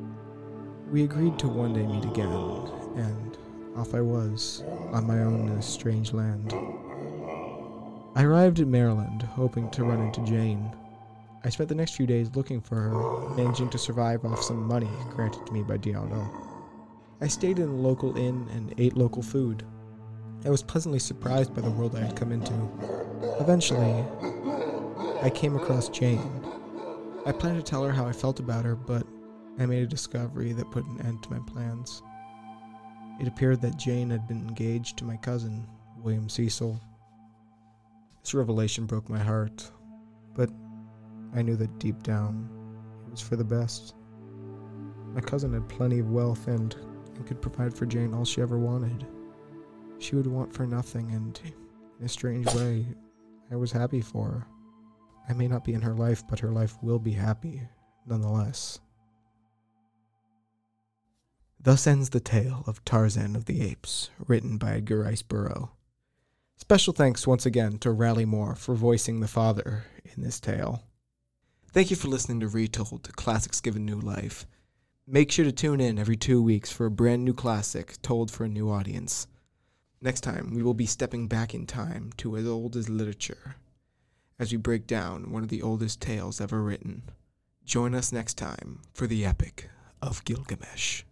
we agreed to one day meet again, and off I was, on my own in a strange land. I arrived in Maryland, hoping to run into Jane. I spent the next few days looking for her, managing to survive off some money granted to me by Dion. I stayed in a local inn and ate local food. I was pleasantly surprised by the world I had come into. Eventually, I came across Jane. I planned to tell her how I felt about her, but I made a discovery that put an end to my plans. It appeared that Jane had been engaged to my cousin, William Cecil. This revelation broke my heart, but I knew that deep down, it was for the best. My cousin had plenty of wealth and could provide for Jane all she ever wanted. She would want for nothing, and in a strange way, I was happy for her. I may not be in her life, but her life will be happy, nonetheless. Thus ends the tale of Tarzan of the Apes, written by Edgar Rice Burroughs. Special thanks once again to Raleigh Moore for voicing the father in this tale. Thank you for listening to Retold, Classics Given New Life. Make sure to tune in every 2 weeks for a brand new classic told for a new audience. Next time, we will be stepping back in time to as old as literature, as we break down one of the oldest tales ever written. Join us next time for the Epic of Gilgamesh.